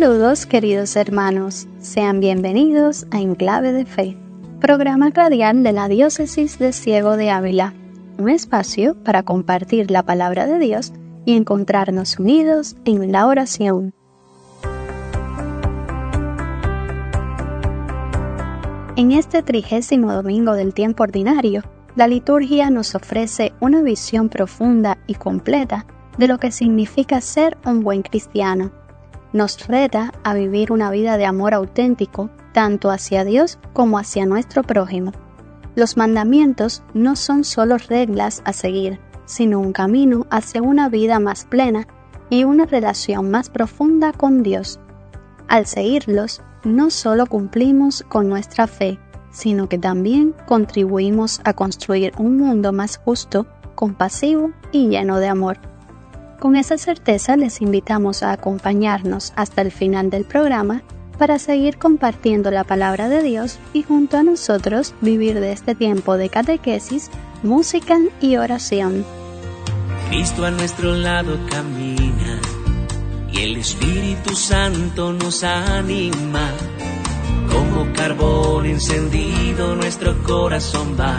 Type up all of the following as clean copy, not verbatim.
Saludos, queridos hermanos. Sean bienvenidos a Enclave de Fe, programa radial de la Diócesis de Ciego de Ávila, un espacio para compartir la palabra de Dios y encontrarnos unidos en la oración. En este 30º domingo del tiempo ordinario, la liturgia nos ofrece una visión profunda y completa de lo que significa ser un buen cristiano. Nos reta a vivir una vida de amor auténtico, tanto hacia Dios como hacia nuestro prójimo. Los mandamientos no son solo reglas a seguir, sino un camino hacia una vida más plena y una relación más profunda con Dios. Al seguirlos, no solo cumplimos con nuestra fe, sino que también contribuimos a construir un mundo más justo, compasivo y lleno de amor. Con esa certeza les invitamos a acompañarnos hasta el final del programa para seguir compartiendo la palabra de Dios y junto a nosotros vivir de este tiempo de catequesis, música y oración. Cristo a nuestro lado camina y el Espíritu Santo nos anima. Como carbón encendido nuestro corazón va.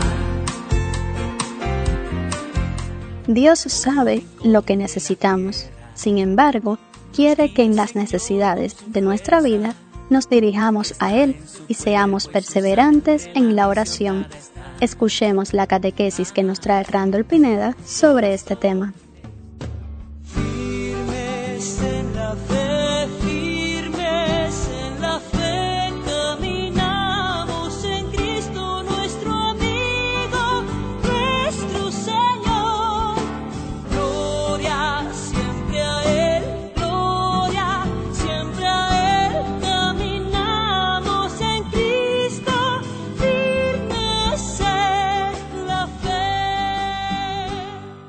Dios sabe lo que necesitamos, sin embargo, quiere que en las necesidades de nuestra vida nos dirijamos a Él y seamos perseverantes en la oración. Escuchemos la catequesis que nos trae Randall Pineda sobre este tema. Firmes en la fe, firmes en la fe, caminamos en Cristo nuestro amigo, nuestro Señor. Gloria siempre a Él, caminamos en Cristo, firmes en la fe.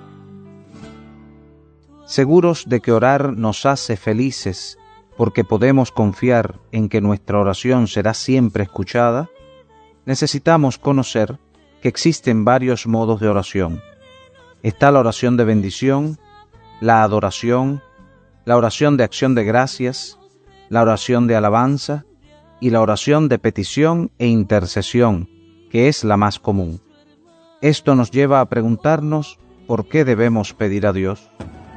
Seguros de que orar nos hace felices, porque podemos confiar en que nuestra oración será siempre escuchada, necesitamos conocer que existen varios modos de oración. Está la oración de bendición, la adoración, la oración de acción de gracias, la oración de alabanza y la oración de petición e intercesión, que es la más común. Esto nos lleva a preguntarnos por qué debemos pedir a Dios.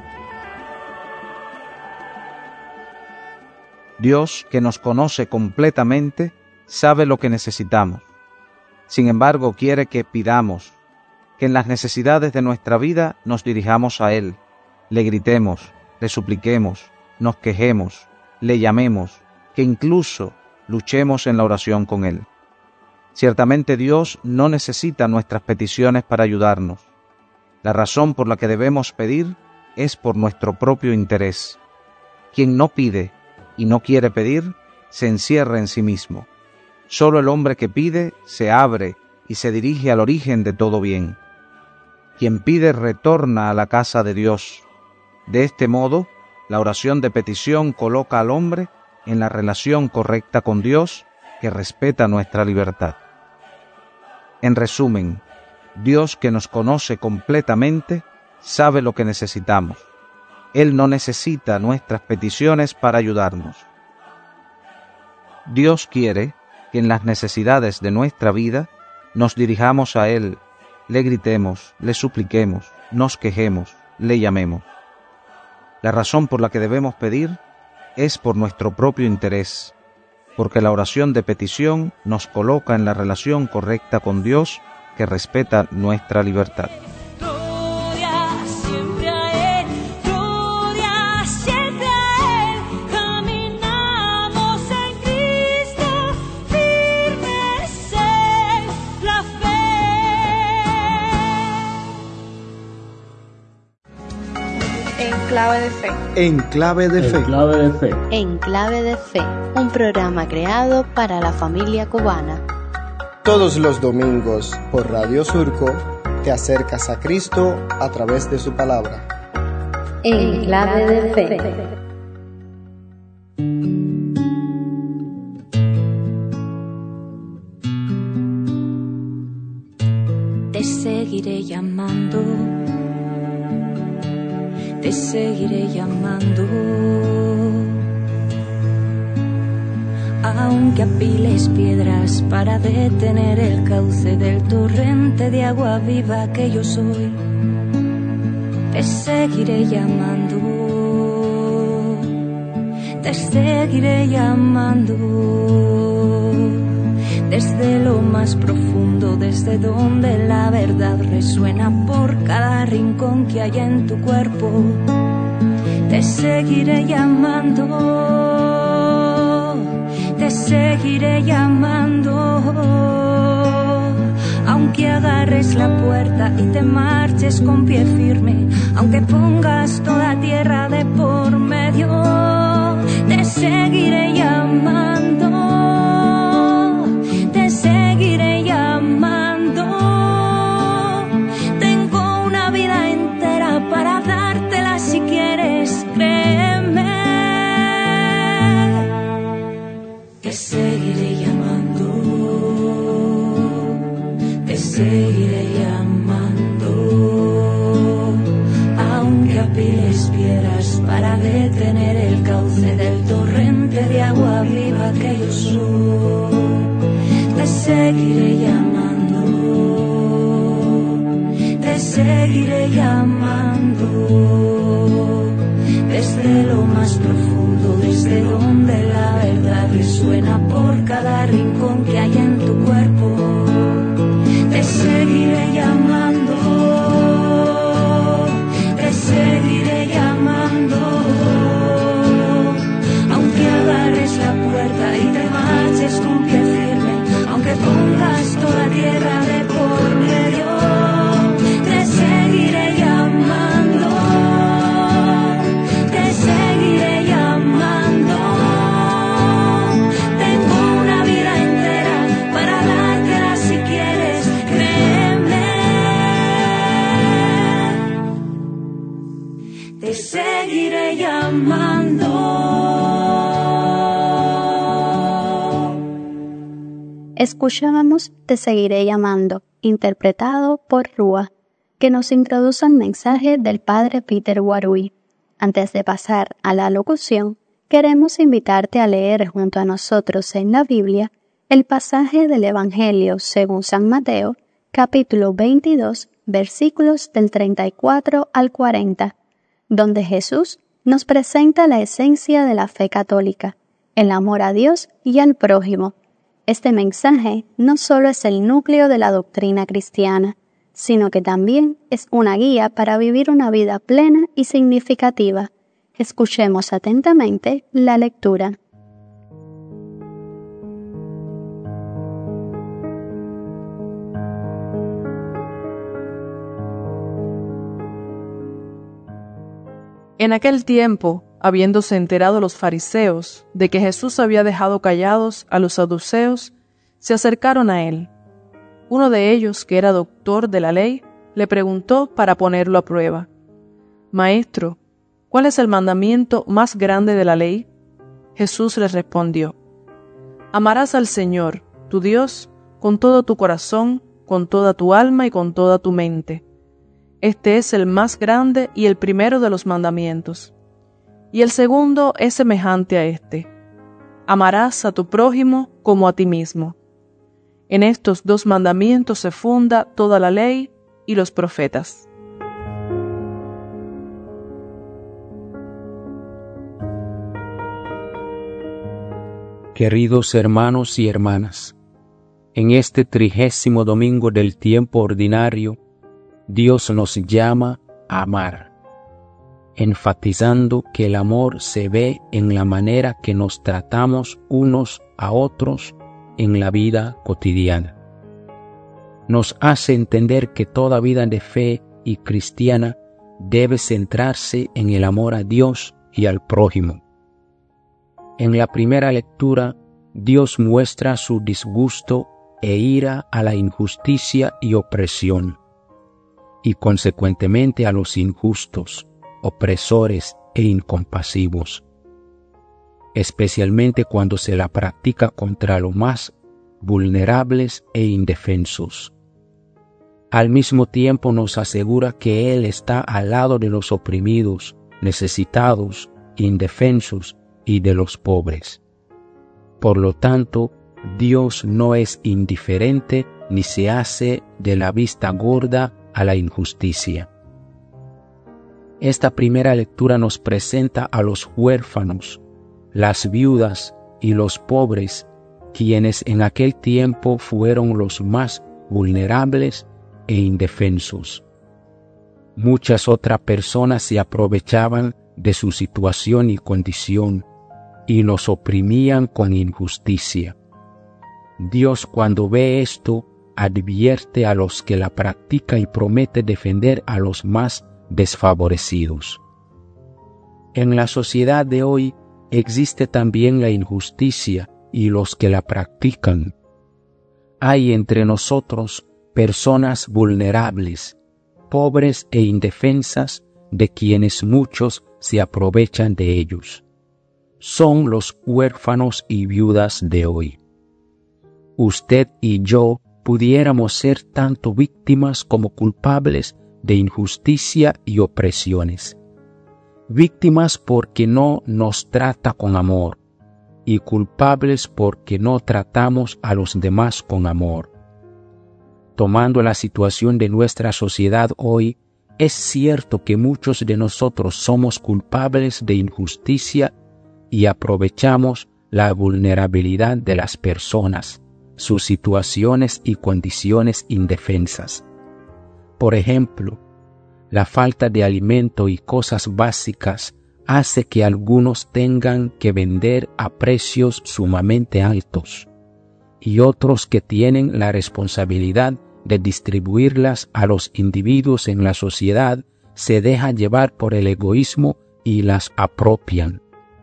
Dios, que nos conoce completamente, sabe lo que necesitamos. Sin embargo, quiere que pidamos, que en las necesidades de nuestra vida nos dirijamos a Él, le gritemos, le supliquemos, nos quejemos, le llamemos, que incluso luchemos en la oración con Él. Ciertamente Dios no necesita nuestras peticiones para ayudarnos. La razón por la que debemos pedir es por nuestro propio interés. Quien no pide y no quiere pedir, se encierra en sí mismo. Solo el hombre que pide se abre y se dirige al origen de todo bien. Quien pide retorna a la casa de Dios. De este modo, la oración de petición coloca al hombre en la relación correcta con Dios, que respeta nuestra libertad. En resumen, Dios, que nos conoce completamente, sabe lo que necesitamos. Él no necesita nuestras peticiones para ayudarnos. Dios quiere que en las necesidades de nuestra vida nos dirijamos a Él, le gritemos, le supliquemos, nos quejemos, le llamemos. La razón por la que debemos pedir es por nuestro propio interés, porque la oración de petición nos coloca en la relación correcta con Dios, que respeta nuestra libertad. Enclave de Fe. Enclave de Fe. Enclave de Fe. Enclave de Fe, un programa creado para la familia cubana. Todos los domingos por Radio Surco te acercas a Cristo a través de su palabra. Enclave de Fe. Te seguiré llamando, te seguiré llamando. Aunque apiles piedras para detener el cauce del torrente de agua viva que yo soy, te seguiré llamando, te seguiré llamando. Desde lo más profundo, desde donde la verdad resuena por cada rincón que hay en tu cuerpo, te seguiré llamando, te seguiré llamando. Aunque agarres la puerta y te marches con pie firme, aunque pongas toda tierra de por medio, te seguiré llamando, te seguiré llamando. Tengo una vida entera para dártela si quieres, créeme. Te seguiré llamando, te seguiré llamando. Aunque apiles piedras para detener el cauce del torrente de agua viva que yo soy, te seguiré llamando, te seguiré llamando. Desde lo más profundo, desde donde la verdad resuena por cada rincón que hay en tu cuerpo, te seguiré llamando, te seguiré llamando. Aunque agarres la puerta y te marches con pie firme, aunque pongas toda tierra de por medio, te seguiré llamando, te seguiré llamando. Tengo una vida entera para dártela si quieres, créeme. Te seguiré llamando. Escuchábamos Te seguiré llamando, interpretado por Rúa, que nos introduce al mensaje del Padre Peter Warui. Antes de pasar a la locución, queremos invitarte a leer junto a nosotros en la Biblia el pasaje del Evangelio según San Mateo, capítulo 22, versículos del 34 al 40, donde Jesús nos presenta la esencia de la fe católica, el amor a Dios y al prójimo. Este mensaje no solo es el núcleo de la doctrina cristiana, sino que también es una guía para vivir una vida plena y significativa. Escuchemos atentamente la lectura. En aquel tiempo, habiéndose enterado los fariseos de que Jesús había dejado callados a los saduceos, se acercaron a él. Uno de ellos, que era doctor de la ley, le preguntó para ponerlo a prueba: Maestro, ¿cuál es el mandamiento más grande de la ley? Jesús les respondió: Amarás al Señor, tu Dios, con todo tu corazón, con toda tu alma y con toda tu mente. Este es el más grande y el primero de los mandamientos. Y el segundo es semejante a este: amarás a tu prójimo como a ti mismo. En estos dos mandamientos se funda toda la ley y los profetas. Queridos hermanos y hermanas, en este 30º domingo del tiempo ordinario, Dios nos llama a amar, enfatizando que el amor se ve en la manera que nos tratamos unos a otros en la vida cotidiana. Nos hace entender que toda vida de fe y cristiana debe centrarse en el amor a Dios y al prójimo. En la primera lectura, Dios muestra su disgusto e ira a la injusticia y opresión, y consecuentemente a los injustos, opresores e incompasivos, especialmente cuando se la practica contra los más vulnerables e indefensos. Al mismo tiempo nos asegura que Él está al lado de los oprimidos, necesitados, indefensos y de los pobres. Por lo tanto, Dios no es indiferente ni se hace de la vista gorda a la injusticia. Esta primera lectura nos presenta a los huérfanos, las viudas y los pobres, quienes en aquel tiempo fueron los más vulnerables e indefensos. Muchas otras personas se aprovechaban de su situación y condición y los oprimían con injusticia. Dios, cuando ve esto, advierte a los que la practican y promete defender a los más desfavorecidos. En la sociedad de hoy existe también la injusticia y los que la practican. Hay entre nosotros personas vulnerables, pobres e indefensas, de quienes muchos se aprovechan de ellos. Son los huérfanos y viudas de hoy. Usted y yo pudiéramos ser tanto víctimas como culpables de injusticia y opresiones. Víctimas porque no nos trata con amor y culpables porque no tratamos a los demás con amor. Tomando la situación de nuestra sociedad hoy, es cierto que muchos de nosotros somos culpables de injusticia y aprovechamos la vulnerabilidad de las personas, sus situaciones y condiciones indefensas. Por ejemplo, la falta de alimento y cosas básicas hace que algunos tengan que vender a precios sumamente altos y otros que tienen la responsabilidad de distribuirlas a los individuos en la sociedad se dejan llevar por el egoísmo y las apropian.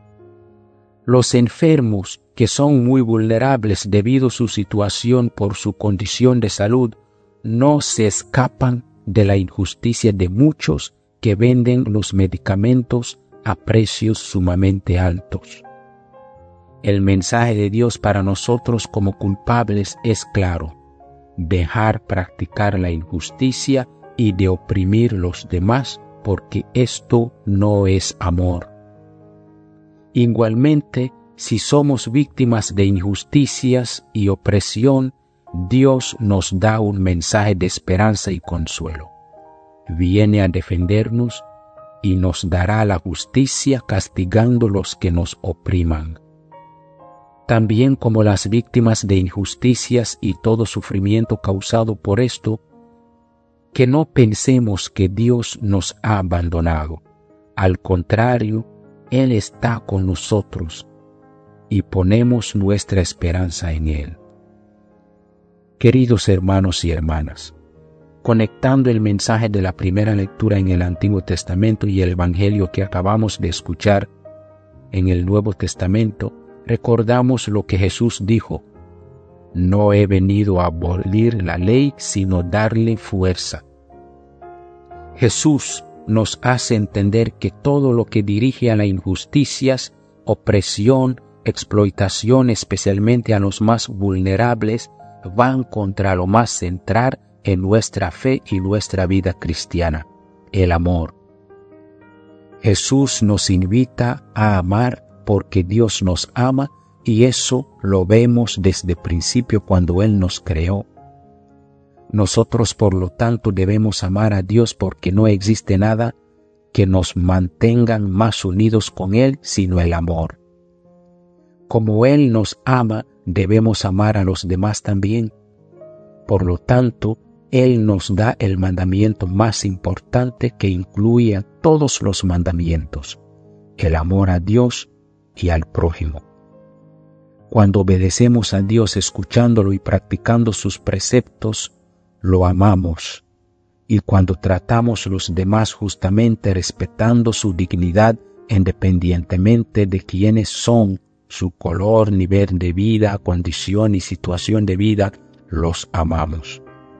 Los enfermos, que son muy vulnerables debido a su situación por su condición de salud, no se escapan de la injusticia de muchos que venden los medicamentos a precios sumamente altos. El mensaje de Dios para nosotros como culpables es claro: dejar practicar la injusticia y de oprimir a los demás, porque esto no es amor. Igualmente, si somos víctimas de injusticias y opresión, Dios nos da un mensaje de esperanza y consuelo. Viene a defendernos y nos dará la justicia castigando a los que nos opriman. También como las víctimas de injusticias y todo sufrimiento causado por esto, que no pensemos que Dios nos ha abandonado. Al contrario, Él está con nosotros y ponemos nuestra esperanza en Él. Queridos hermanos y hermanas, conectando el mensaje de la primera lectura en el Antiguo Testamento y el Evangelio que acabamos de escuchar en el Nuevo Testamento, recordamos lo que Jesús dijo: no he venido a abolir la ley, sino darle fuerza. Jesús nos hace entender que todo lo que dirige a las injusticias, opresión, explotación, especialmente a los más vulnerables, van contra lo más central en nuestra fe y nuestra vida cristiana: el amor. Jesús nos invita a amar porque Dios nos ama, y eso lo vemos desde el principio cuando Él nos creó. Nosotros, por lo tanto, debemos amar a Dios porque no existe nada que nos mantenga más unidos con Él sino el amor. Como Él nos ama, debemos amar a los demás también. Por lo tanto, Él nos da el mandamiento más importante que incluye a todos los mandamientos: el amor a Dios y al prójimo. Cuando obedecemos a Dios escuchándolo y practicando sus preceptos, lo amamos. Y cuando tratamos a los demás justamente respetando su dignidad independientemente de quiénes son, su color, nivel de vida, condición y situación de vida, los amamos.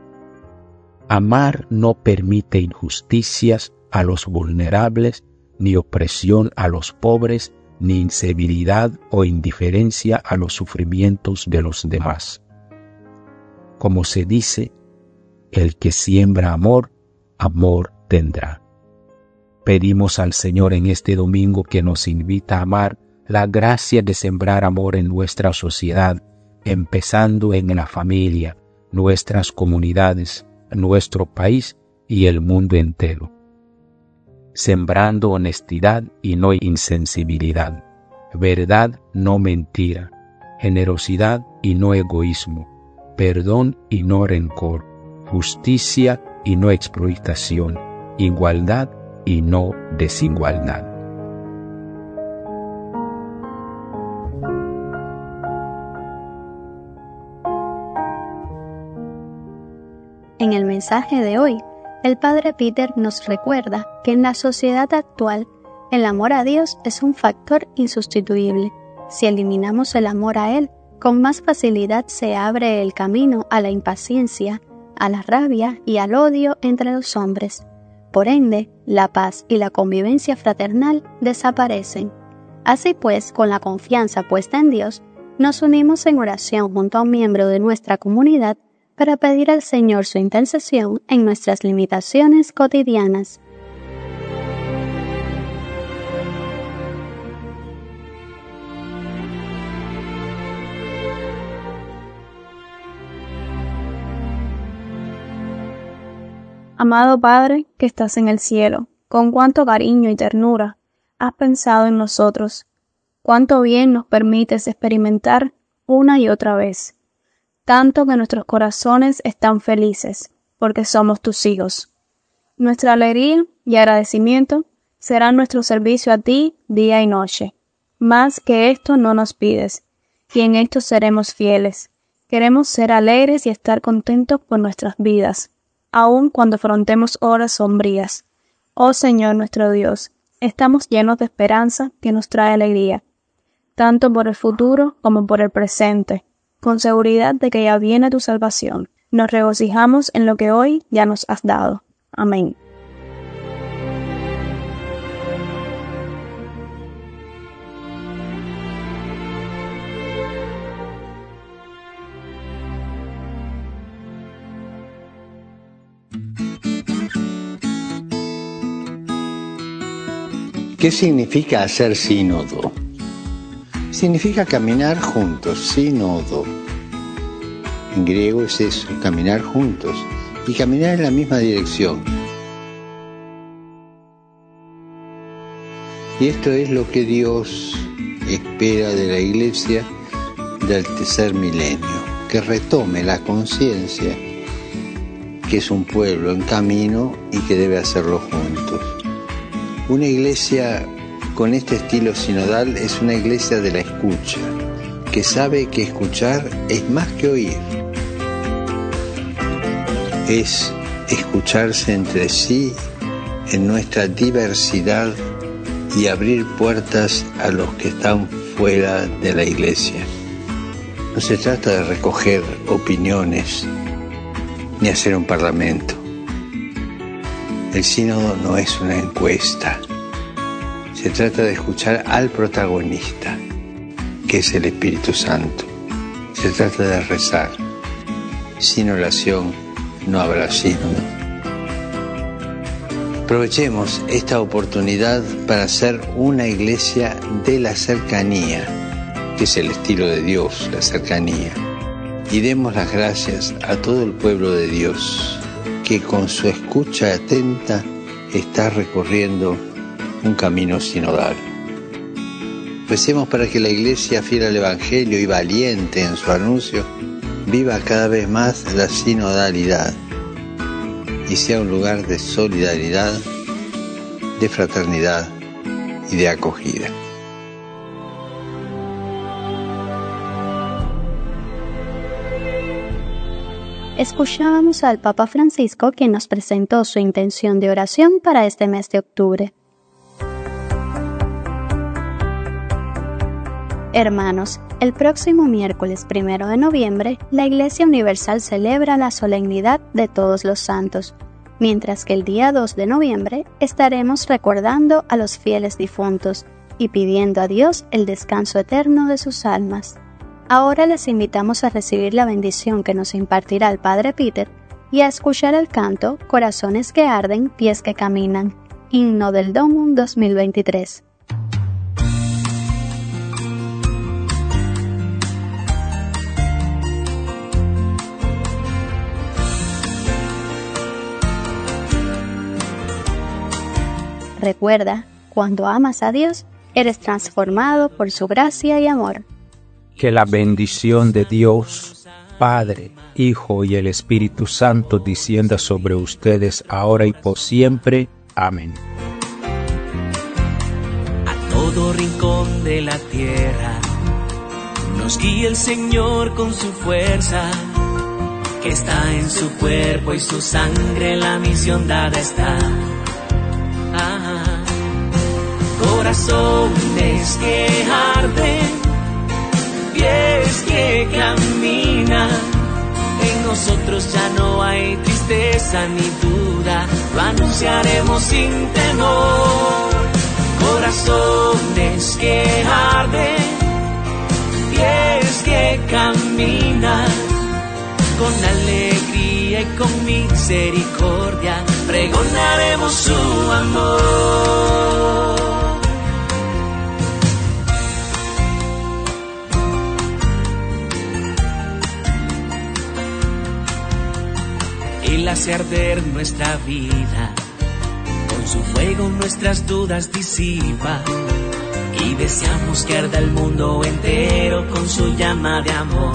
Amar no permite injusticias a los vulnerables, ni opresión a los pobres, ni incivilidad o indiferencia a los sufrimientos de los demás. Como se dice, el que siembra amor, amor tendrá. Pedimos al Señor en este domingo que nos invita a amar la gracia de sembrar amor en nuestra sociedad, empezando en la familia, nuestras comunidades, nuestro país y el mundo entero. Sembrando honestidad y no insensibilidad, verdad, no mentira, generosidad y no egoísmo, perdón y no rencor, justicia y no explotación, igualdad y no desigualdad. En el mensaje de hoy, el Padre Peter nos recuerda que en la sociedad actual, el amor a Dios es un factor insustituible. Si eliminamos el amor a Él, con más facilidad se abre el camino a la impaciencia, a la rabia y al odio entre los hombres. Por ende, la paz y la convivencia fraternal desaparecen. Así pues, con la confianza puesta en Dios, nos unimos en oración junto a un miembro de nuestra comunidad para pedir al Señor su intercesión en nuestras limitaciones cotidianas. Amado Padre que estás en el cielo, con cuánto cariño y ternura has pensado en nosotros, cuánto bien nos permites experimentar una y otra vez, tanto que nuestros corazones están felices, porque somos tus hijos. Nuestra alegría y agradecimiento serán nuestro servicio a ti día y noche. Más que esto no nos pides, y en esto seremos fieles. Queremos ser alegres y estar contentos por nuestras vidas, aun cuando afrontemos horas sombrías. Oh Señor nuestro Dios, estamos llenos de esperanza que nos trae alegría, tanto por el futuro como por el presente, con seguridad de que ya viene tu salvación. Nos regocijamos en lo que hoy ya nos has dado. Amén. ¿Qué significa hacer sínodo? Significa caminar juntos, sínodo. En griego es eso, caminar juntos y caminar en la misma dirección. Y esto es lo que Dios espera de la Iglesia del tercer milenio, que retome la conciencia que es un pueblo en camino y que debe hacerlo juntos. Una iglesia con este estilo sinodal es una iglesia de la escucha, que sabe que escuchar es más que oír. Es escucharse entre sí en nuestra diversidad y abrir puertas a los que están fuera de la iglesia. No se trata de recoger opiniones ni hacer un parlamento. El sínodo no es una encuesta. Se trata de escuchar al protagonista, que es el Espíritu Santo. Se trata de rezar. Sin oración no habrá sínodo. Aprovechemos esta oportunidad para ser una iglesia de la cercanía, que es el estilo de Dios, la cercanía. Y demos las gracias a todo el pueblo de Dios, que con su escucha atenta está recorriendo un camino sinodal. Recemos para que la Iglesia, fiel al Evangelio y valiente en su anuncio, viva cada vez más la sinodalidad y sea un lugar de solidaridad, de fraternidad y de acogida. Escuchábamos al Papa Francisco, quien nos presentó su intención de oración para este mes de octubre. Hermanos, el próximo miércoles 1 de noviembre, la Iglesia Universal celebra la solemnidad de Todos los Santos, mientras que el día 2 de noviembre estaremos recordando a los fieles difuntos y pidiendo a Dios el descanso eterno de sus almas. Ahora les invitamos a recibir la bendición que nos impartirá el Padre Peter y a escuchar el canto Corazones que arden, pies que caminan, himno del Domum 2023. Recuerda, cuando amas a Dios, eres transformado por su gracia y amor. Que la bendición de Dios, Padre, Hijo y el Espíritu Santo descienda sobre ustedes ahora y por siempre. Amén. A todo rincón de la tierra nos guía el Señor con su fuerza, que está en su cuerpo y su sangre, la misión dada está. Corazones que arden, pies que caminan, en nosotros ya no hay tristeza ni duda, lo anunciaremos sin temor. Corazones que arden, pies que caminan, con alegría y con misericordia pregonaremos su amor. Él hace arder nuestra vida, con su fuego nuestras dudas disipa, y deseamos que arda el mundo entero con su llama de amor.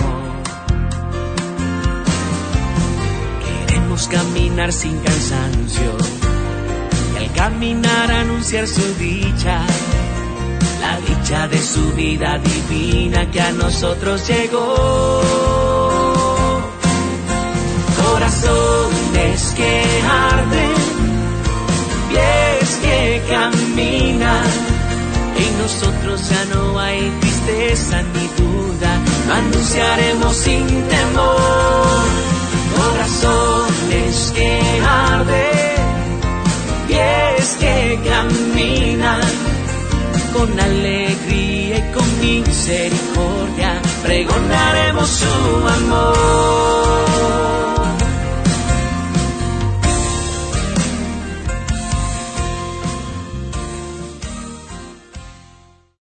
Queremos caminar sin cansancio, y al caminar anunciar su dicha, la dicha de su vida divina que a nosotros llegó. Corazones que arden, pies que caminan, en nosotros ya no hay tristeza ni duda, lo anunciaremos sin temor. Corazones que arden, pies que caminan, con alegría y con misericordia pregonaremos su amor.